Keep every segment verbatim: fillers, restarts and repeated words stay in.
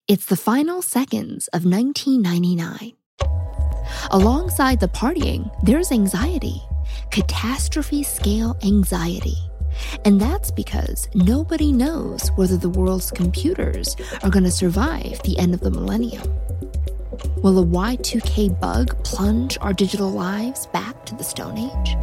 It's the final seconds of nineteen ninety-nine. Alongside the partying, there's anxiety, catastrophe-scale anxiety. And that's because nobody knows whether the world's computers are going to survive the end of the millennium. Will a Y two K bug plunge our digital lives back to the Stone Age?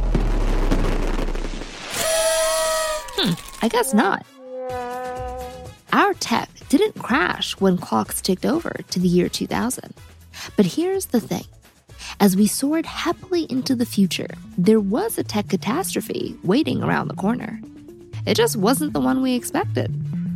Hmm, I guess not. Our tech didn't crash when clocks ticked over to the year two thousand. But here's the thing. As we soared happily into the future, there was a tech catastrophe waiting around the corner. It just wasn't the one we expected.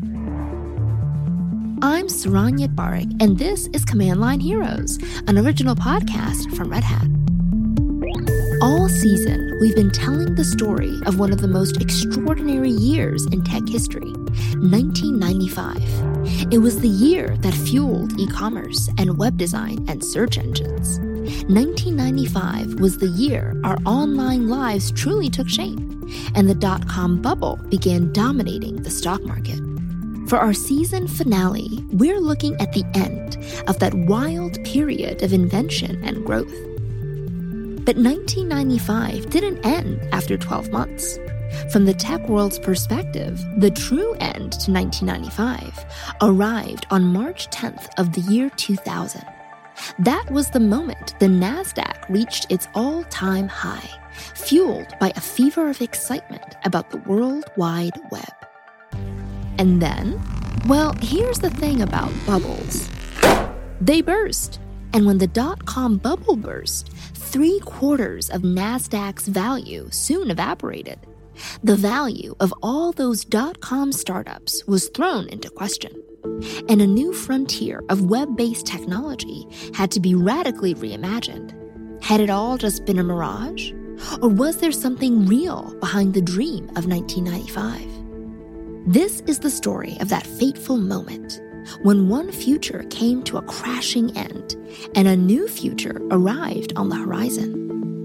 I'm Saron Yitbarek, and this is Command Line Heroes, an original podcast from Red Hat. All season, we've been telling the story of one of the most extraordinary years in tech history, nineteen ninety-five. It was the year that fueled e-commerce and web design and search engines. nineteen ninety-five was the year our online lives truly took shape, and the dot-com bubble began dominating the stock market. For our season finale, we're looking at the end of that wild period of invention and growth. But nineteen ninety-five didn't end after twelve months. From the tech world's perspective, the true end to nineteen ninety-five arrived on March tenth of the year two thousand. That was the moment the NASDAQ reached its all-time high, fueled by a fever of excitement about the World Wide Web. And then, well, here's the thing about bubbles. They burst. And when the dot-com bubble burst, three quarters of NASDAQ's value soon evaporated. The value of all those dot-com startups was thrown into question. And a new frontier of web-based technology had to be radically reimagined. Had it all just been a mirage? Or was there something real behind the dream of nineteen ninety-five? This is the story of that fateful moment, when one future came to a crashing end and a new future arrived on the horizon.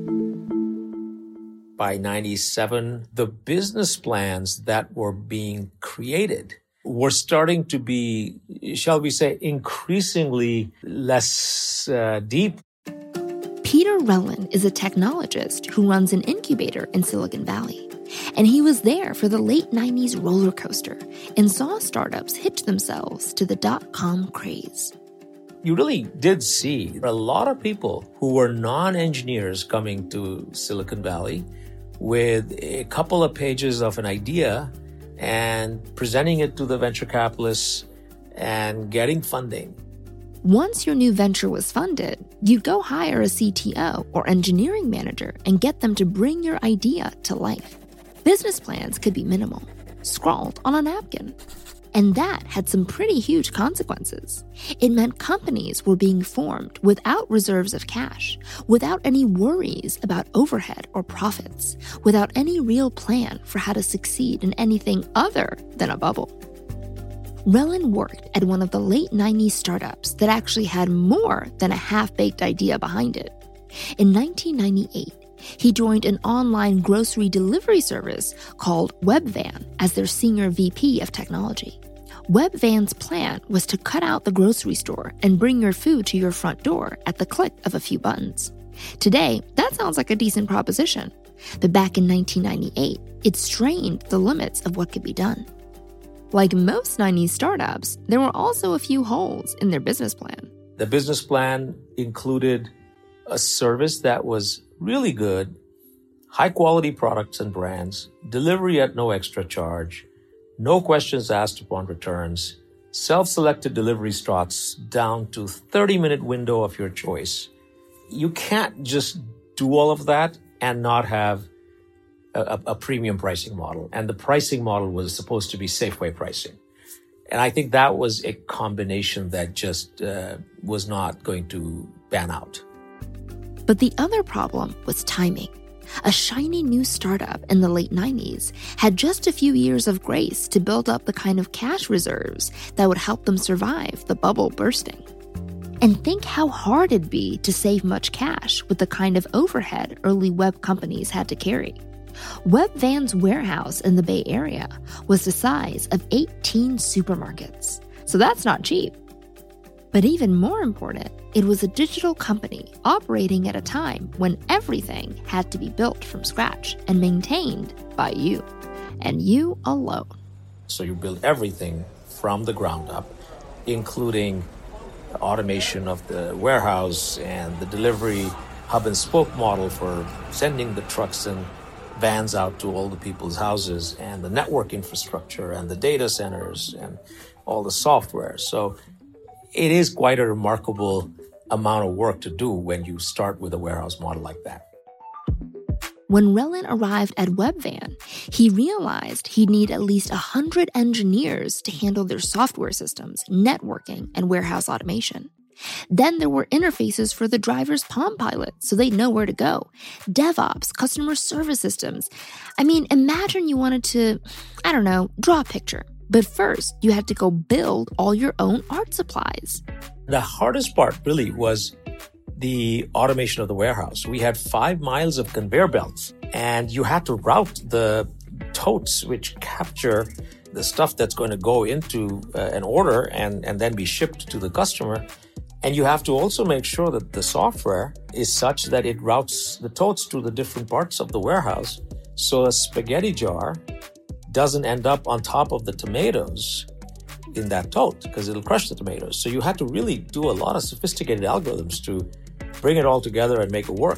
By ninety-seven, the business plans that were being created were starting to be, shall we say, increasingly less uh, deep. Peter Relin is a technologist who runs an incubator in Silicon Valley. And he was there for the late nineties roller coaster and saw startups hitch themselves to the dot-com craze. You really did see a lot of people who were non-engineers coming to Silicon Valley with a couple of pages of an idea and presenting it to the venture capitalists and getting funding. Once your new venture was funded, you'd go hire a C T O or engineering manager and get them to bring your idea to life. Business plans could be minimal, scrawled on a napkin. And that had some pretty huge consequences. It meant companies were being formed without reserves of cash, without any worries about overhead or profits, without any real plan for how to succeed in anything other than a bubble. Relin worked at one of the late nineties startups that actually had more than a half-baked idea behind it. In nineteen ninety-eight, he joined an online grocery delivery service called Webvan as their senior V P of technology. Webvan's plan was to cut out the grocery store and bring your food to your front door at the click of a few buttons. Today, that sounds like a decent proposition. But back in nineteen ninety-eight, it strained the limits of what could be done. Like most nineties startups, there were also a few holes in their business plan. The business plan included a service that was really good, high-quality products and brands, delivery at no extra charge, no questions asked upon returns, self-selected delivery slots down to thirty-minute window of your choice. You can't just do all of that and not have a, a premium pricing model. And the pricing model was supposed to be Safeway pricing. And I think that was a combination that just uh, was not going to pan out. But the other problem was timing. A shiny new startup in the late nineties had just a few years of grace to build up the kind of cash reserves that would help them survive the bubble bursting. And think how hard it'd be to save much cash with the kind of overhead early web companies had to carry. Webvan's warehouse in the Bay Area was the size of eighteen supermarkets. So that's not cheap. But even more important, it was a digital company operating at a time when everything had to be built from scratch and maintained by you, and you alone. So you build everything from the ground up, including automation of the warehouse and the delivery hub and spoke model for sending the trucks and vans out to all the people's houses, and the network infrastructure and the data centers and all the software. So it is quite a remarkable amount of work to do when you start with a warehouse model like that. When Relin arrived at Webvan, he realized he'd need at least one hundred engineers to handle their software systems, networking, and warehouse automation. Then there were interfaces for the driver's Palm Pilot so they'd know where to go, DevOps, customer service systems. I mean, imagine you wanted to, I don't know, draw a picture. But first, you had to go build all your own art supplies. The hardest part really was the automation of the warehouse. We had five miles of conveyor belts, and you had to route the totes which capture the stuff that's going to go into uh, an order and, and then be shipped to the customer. And you have to also make sure that the software is such that it routes the totes to the different parts of the warehouse, so a spaghetti jar doesn't end up on top of the tomatoes in that tote because it'll crush the tomatoes. So you had to really do a lot of sophisticated algorithms to bring it all together and make it work.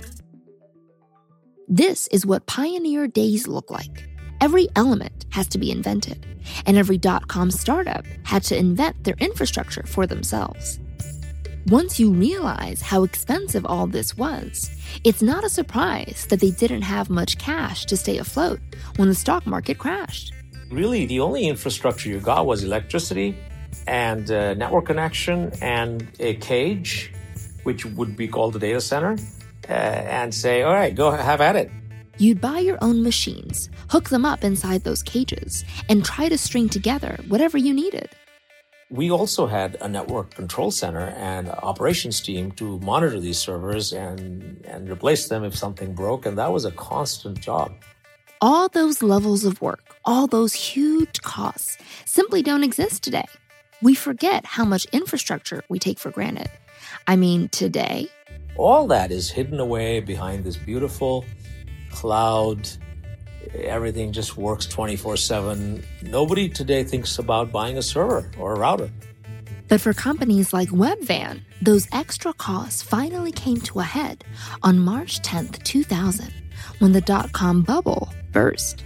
This is what pioneer days look like. Every element has to be invented, and every dot-com startup had to invent their infrastructure for themselves. Once you realize how expensive all this was, it's not a surprise that they didn't have much cash to stay afloat when the stock market crashed. Really, the only infrastructure you got was electricity and uh, network connection and a cage, which would be called the data center, uh, and say, all right, go have at it. You'd buy your own machines, hook them up inside those cages, and try to string together whatever you needed. We also had a network control center and operations team to monitor these servers and, and replace them if something broke, and that was a constant job. All those levels of work, all those huge costs, simply don't exist today. We forget how much infrastructure we take for granted. I mean, today, all that is hidden away behind this beautiful cloud. Everything just works twenty-four seven. Nobody today thinks about buying a server or a router. But for companies like Webvan, those extra costs finally came to a head on March tenth, two thousand, when the dot-com bubble burst.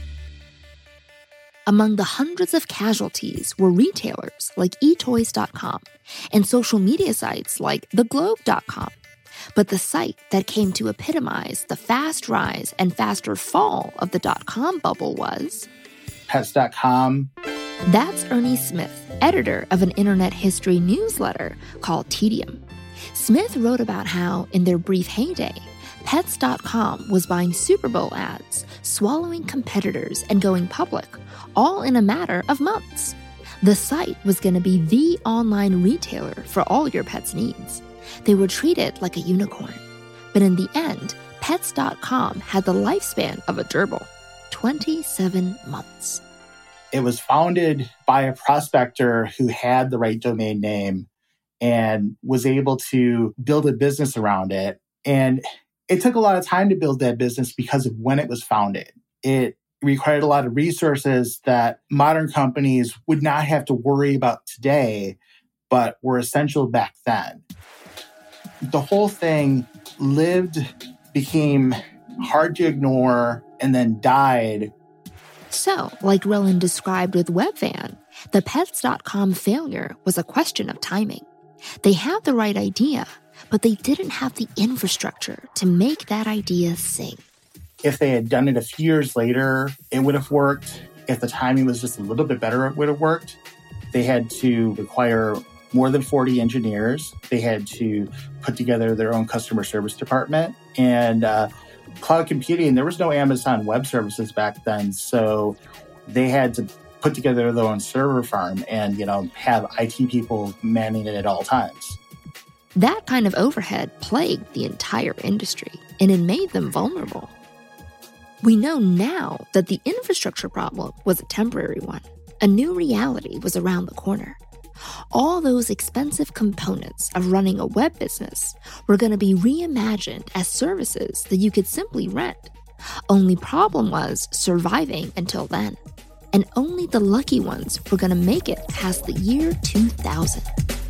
Among the hundreds of casualties were retailers like e toys dot com and social media sites like the globe dot com. But the site that came to epitomize the fast rise and faster fall of the dot-com bubble was Pets dot com. That's Ernie Smith, editor of an internet history newsletter called Tedium. Smith wrote about how, in their brief heyday, Pets dot com was buying Super Bowl ads, swallowing competitors, and going public, all in a matter of months. The site was going to be the online retailer for all your pet's needs. They were treated like a unicorn. But in the end, Pets dot com had the lifespan of a gerbil, twenty-seven months. It was founded by a prospector who had the right domain name and was able to build a business around it. And it took a lot of time to build that business because of when it was founded. It required a lot of resources that modern companies would not have to worry about today, but were essential back then. The whole thing lived, became hard to ignore, and then died. So, like Relin described with Webvan, the Pets dot com failure was a question of timing. They had the right idea, but they didn't have the infrastructure to make that idea sing. If they had done it a few years later, it would have worked. If the timing was just a little bit better, it would have worked. They had to acquire more than forty engineers. They had to put together their own customer service department. And uh, cloud computing, there was no Amazon Web Services back then. So they had to put together their own server farm and, you know, have I T people manning it at all times. That kind of overhead plagued the entire industry, and it made them vulnerable. We know now that the infrastructure problem was a temporary one. A new reality was around the corner. All those expensive components of running a web business were going to be reimagined as services that you could simply rent. Only problem was surviving until then. And only the lucky ones were going to make it past the year two thousand.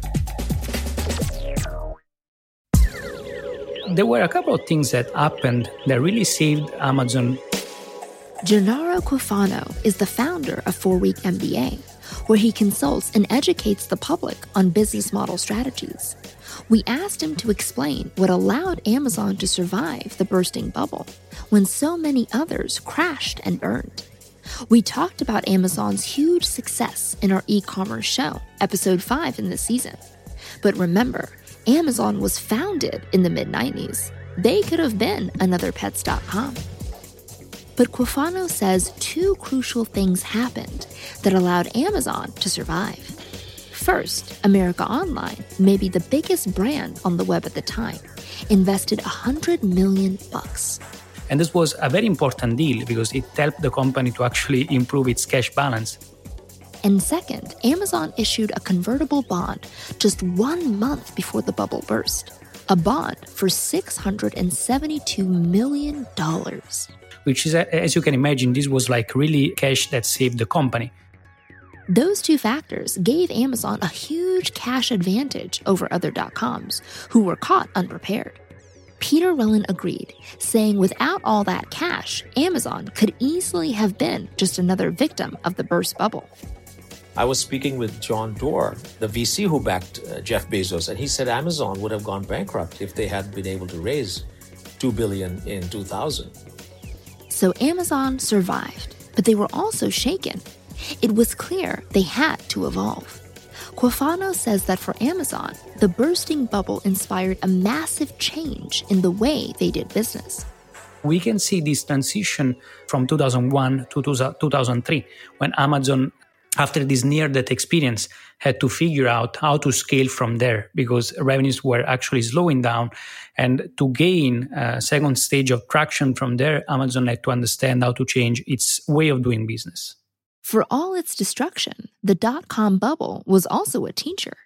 There were a couple of things that happened that really saved Amazon. Gennaro Cuofano is the founder of four week M B A, where he consults and educates the public on business model strategies. We asked him to explain what allowed Amazon to survive the bursting bubble when so many others crashed and burned. We talked about Amazon's huge success in our e-commerce show, episode five in this season. But remember, Amazon was founded in the mid nineties. They could have been another pets dot com. But Cuofano says two crucial things happened that allowed Amazon to survive. First, America Online, maybe the biggest brand on the web at the time, invested one hundred million bucks. And this was a very important deal because it helped the company to actually improve its cash balance. And second, Amazon issued a convertible bond just one month before the bubble burst. A bond for six hundred seventy-two million dollars. Which is, as you can imagine, this was like really cash that saved the company. Those two factors gave Amazon a huge cash advantage over other dot-coms who were caught unprepared. Peter Rowland agreed, saying without all that cash, Amazon could easily have been just another victim of the burst bubble. I was speaking with John Doerr, the V C who backed uh, Jeff Bezos, and he said Amazon would have gone bankrupt if they hadn't been able to raise two billion dollars in two thousand. So Amazon survived, but they were also shaken. It was clear they had to evolve. Cuofano says that for Amazon, the bursting bubble inspired a massive change in the way they did business. We can see this transition from two thousand one to two thousand three, when Amazon, after this near-death experience, had to figure out how to scale from there because revenues were actually slowing down. And to gain a second stage of traction from there, Amazon had to understand how to change its way of doing business. For all its destruction, the dot-com bubble was also a teacher.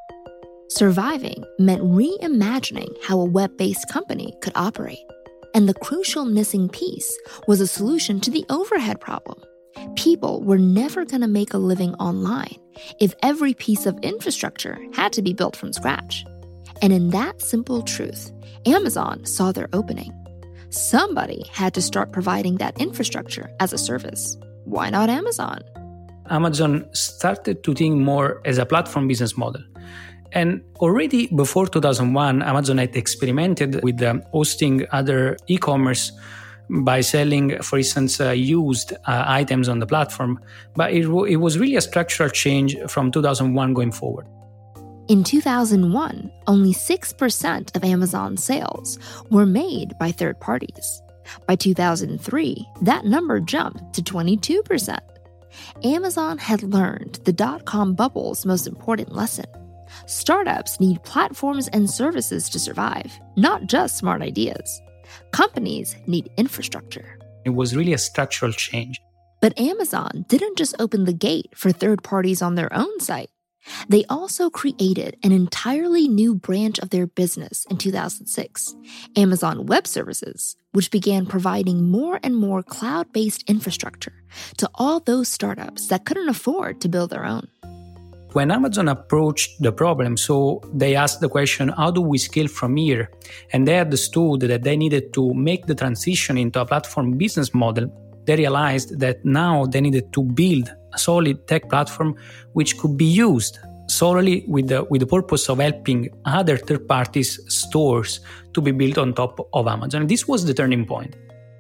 Surviving meant reimagining how a web-based company could operate. And the crucial missing piece was a solution to the overhead problem. People were never going to make a living online if every piece of infrastructure had to be built from scratch. And in that simple truth, Amazon saw their opening. Somebody had to start providing that infrastructure as a service. Why not Amazon? Amazon started to think more as a platform business model. And already before two thousand one, Amazon had experimented with um, hosting other e-commerce by selling, for instance, uh, used uh, items on the platform. But it, w- it was really a structural change from two thousand one going forward. In two thousand one, only six percent of Amazon's sales were made by third parties. By two thousand three, that number jumped to twenty-two percent. Amazon had learned the dot-com bubble's most important lesson. Startups need platforms and services to survive, not just smart ideas. Companies need infrastructure. It was really a structural change. But Amazon didn't just open the gate for third parties on their own site. They also created an entirely new branch of their business in two thousand six, Amazon Web Services, which began providing more and more cloud-based infrastructure to all those startups that couldn't afford to build their own. When Amazon approached the problem, so they asked the question, how do we scale from here? And they understood that they needed to make the transition into a platform business model. They realized that now they needed to build a solid tech platform which could be used solely with the, with the purpose of helping other third parties' stores to be built on top of Amazon. This was the turning point.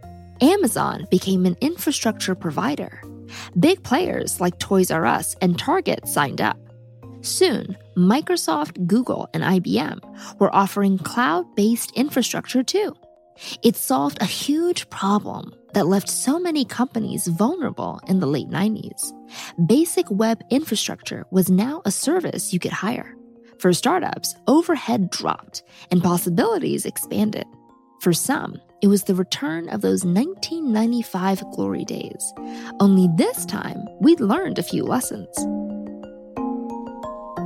Amazon became an infrastructure provider. Big players like Toys R Us and Target signed up. Soon, Microsoft, Google, and I B M were offering cloud-based infrastructure too. It solved a huge problem that left so many companies vulnerable in the late nineties. Basic web infrastructure was now a service you could hire. For startups, overhead dropped and possibilities expanded. For some, it was the return of those nineteen ninety-five glory days. Only this time, we'd learned a few lessons.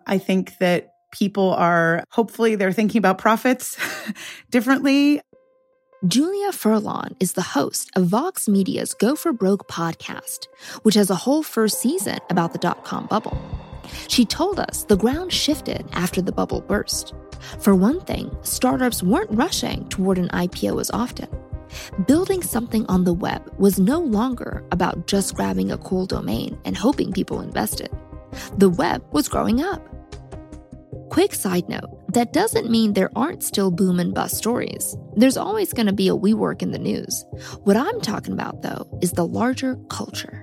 I think that people are, hopefully they're thinking about profits differently. Julia Furlan is the host of Vox Media's Go for Broke podcast, which has a whole first season about the dot-com bubble. She told us the ground shifted after the bubble burst. For one thing, startups weren't rushing toward an I P O as often. Building something on the web was no longer about just grabbing a cool domain and hoping people invested. The web was growing up. Quick side note, that doesn't mean there aren't still boom and bust stories. There's always going to be a WeWork in the news. What I'm talking about, though, is the larger culture.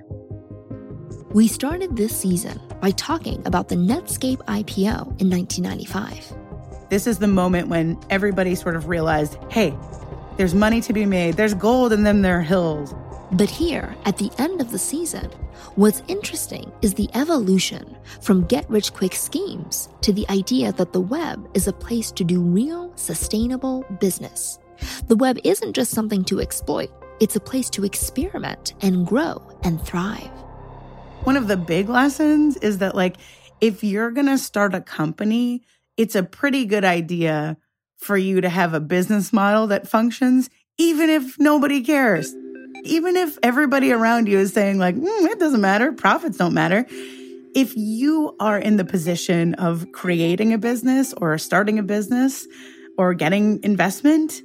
We started this season by talking about the Netscape I P O in nineteen ninety-five. This is the moment when everybody sort of realized, hey, there's money to be made. There's gold in them there hills. But here, at the end of the season, what's interesting is the evolution from get-rich-quick schemes to the idea that the web is a place to do real, sustainable business. The web isn't just something to exploit. It's a place to experiment and grow and thrive. One of the big lessons is that, like, if you're going to start a company, it's a pretty good idea for you to have a business model that functions, even if nobody cares. Even if everybody around you is saying, like, mm, it doesn't matter, profits don't matter. If you are in the position of creating a business or starting a business or getting investment,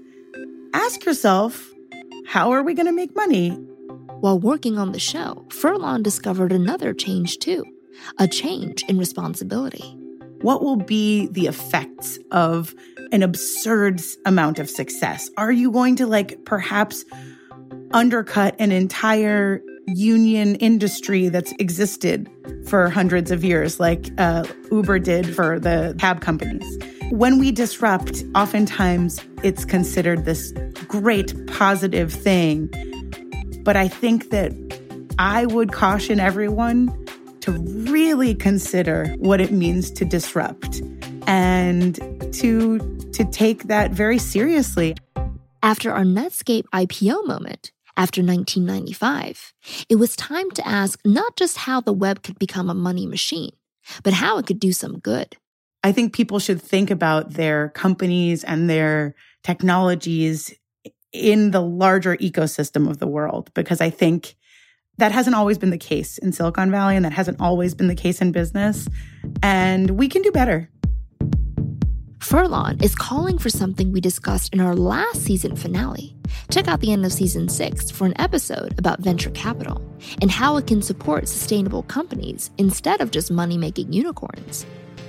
ask yourself, how are we going to make money? While working on the show, Furlan discovered another change too, a change in responsibility. What will be the effects of an absurd amount of success? Are you going to, like, perhaps undercut an entire union industry that's existed for hundreds of years, like uh, Uber did for the cab companies? When we disrupt, oftentimes it's considered this great positive thing. But I think that I would caution everyone to really consider what it means to disrupt and to, to take that very seriously. After our Netscape I P O moment, after nineteen ninety-five, it was time to ask not just how the web could become a money machine, but how it could do some good. I think people should think about their companies and their technologies in the larger ecosystem of the world, because I think that hasn't always been the case in Silicon Valley, and that hasn't always been the case in business. And we can do better. Furlan is calling for something we discussed in our last season finale. Check out the end of season six for an episode about venture capital and how it can support sustainable companies instead of just money-making unicorns.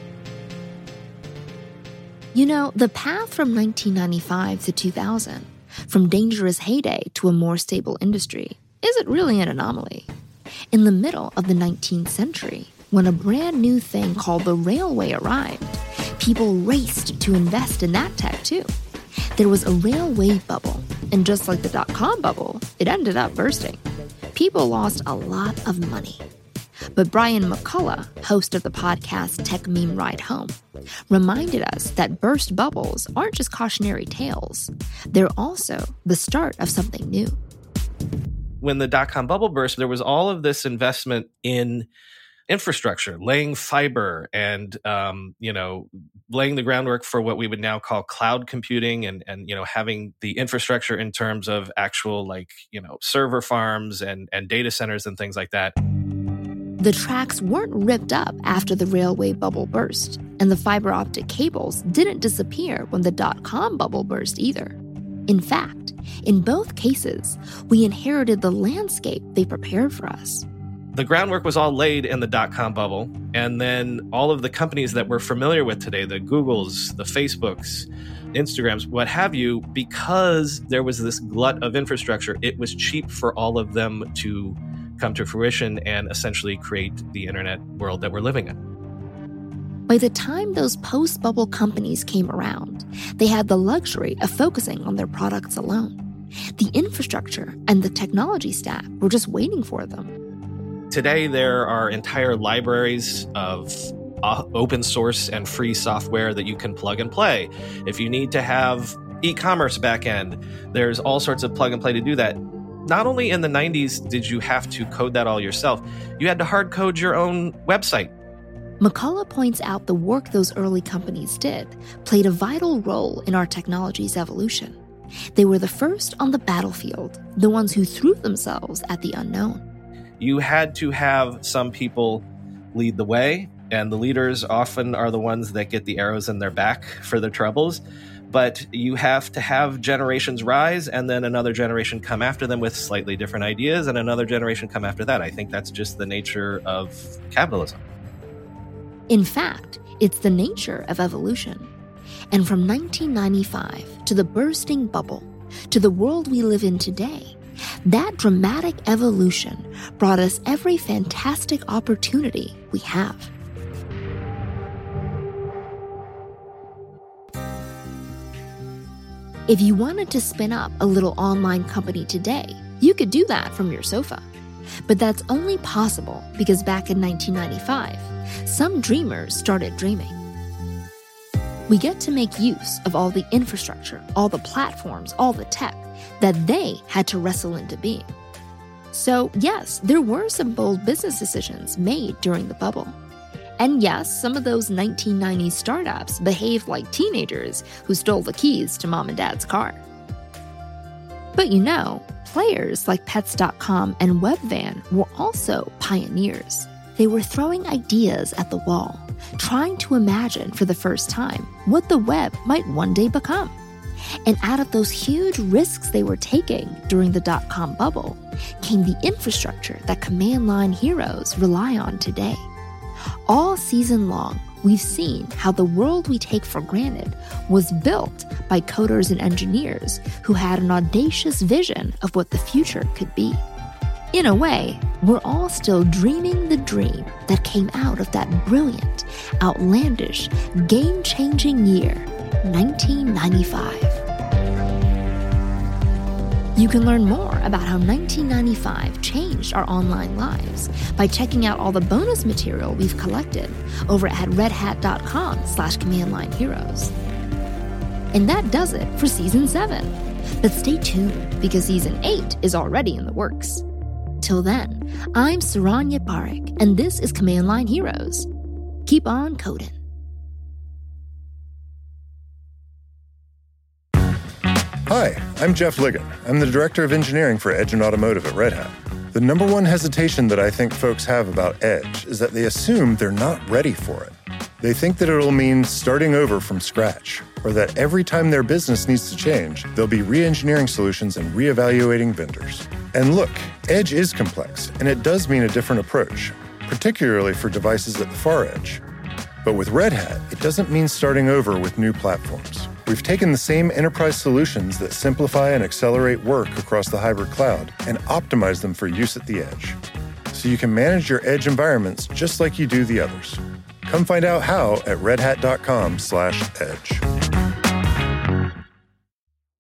You know, the path from nineteen ninety-five to two thousand, from dangerous heyday to a more stable industry, isn't really an anomaly. In the middle of the nineteenth century, when a brand new thing called the railway arrived, people raced to invest in that tech too. There was a railway bubble, and just like the dot-com bubble, it ended up bursting. People lost a lot of money. But Brian McCullough, host of the podcast Tech Meme Ride Home, reminded us that burst bubbles aren't just cautionary tales. They're also the start of something new. When the dot-com bubble burst, there was all of this investment in infrastructure, laying fiber and, um, you know, laying the groundwork for what we would now call cloud computing and, and, you know, having the infrastructure in terms of actual, like, you know, server farms and, and data centers and things like that. The tracks weren't ripped up after the railway bubble burst, and the fiber optic cables didn't disappear when the dot-com bubble burst either. In fact, in both cases, we inherited the landscape they prepared for us. The groundwork was all laid in the dot-com bubble, and then all of the companies that we're familiar with today, the Googles, the Facebooks, Instagrams, what have you, because there was this glut of infrastructure, it was cheap for all of them to come to fruition and essentially create the internet world that we're living in. By the time those post-bubble companies came around, they had the luxury of focusing on their products alone. The infrastructure and the technology stack were just waiting for them. Today, there are entire libraries of uh, open source and free software that you can plug and play. If you need to have e-commerce backend, there's all sorts of plug and play to do that. Not only in the nineties did you have to code that all yourself, you had to hard code your own website. McCullough points out the work those early companies did played a vital role in our technology's evolution. They were the first on the battlefield, the ones who threw themselves at the unknown. You had to have some people lead the way, and the leaders often are the ones that get the arrows in their back for their troubles. But you have to have generations rise and then another generation come after them with slightly different ideas and another generation come after that. I think that's just the nature of capitalism. In fact, it's the nature of evolution. And from nineteen ninety-five to the bursting bubble to the world we live in today, that dramatic evolution brought us every fantastic opportunity we have. If you wanted to spin up a little online company today, you could do that from your sofa. But that's only possible because back in nineteen ninety-five, some dreamers started dreaming. We get to make use of all the infrastructure, all the platforms, all the tech that they had to wrestle into being. So yes, there were some bold business decisions made during the bubble. And yes, some of those nineteen nineties startups behaved like teenagers who stole the keys to mom and dad's car. But you know, players like Pets dot com and Webvan were also pioneers. They were throwing ideas at the wall, trying to imagine for the first time what the web might one day become. And out of those huge risks they were taking during the dot-com bubble came the infrastructure that command line heroes rely on today. All season long, we've seen how the world we take for granted was built by coders and engineers who had an audacious vision of what the future could be. In a way, we're all still dreaming the dream that came out of that brilliant, outlandish, game-changing year, nineteen ninety-five. You can learn more about how nineteen ninety-five changed our online lives by checking out all the bonus material we've collected over at redhat.com slash commandline heroes. And that does it for season seven. But stay tuned because season eight is already in the works. Till then, I'm Saranya Parekh, and this is Command Line Heroes. Keep on coding. Hi, I'm Jeff Ligon. I'm the Director of Engineering for Edge and Automotive at Red Hat. The number one hesitation that I think folks have about Edge is that they assume they're not ready for it. They think that it'll mean starting over from scratch, or that every time their business needs to change, they'll be re-engineering solutions and re-evaluating vendors. And look, Edge is complex, and it does mean a different approach, particularly for devices at the far edge. But with Red Hat, it doesn't mean starting over with new platforms. We've taken the same enterprise solutions that simplify and accelerate work across the hybrid cloud and optimize them for use at the edge, so you can manage your edge environments just like you do the others. Come find out how at redhat.com slash edge.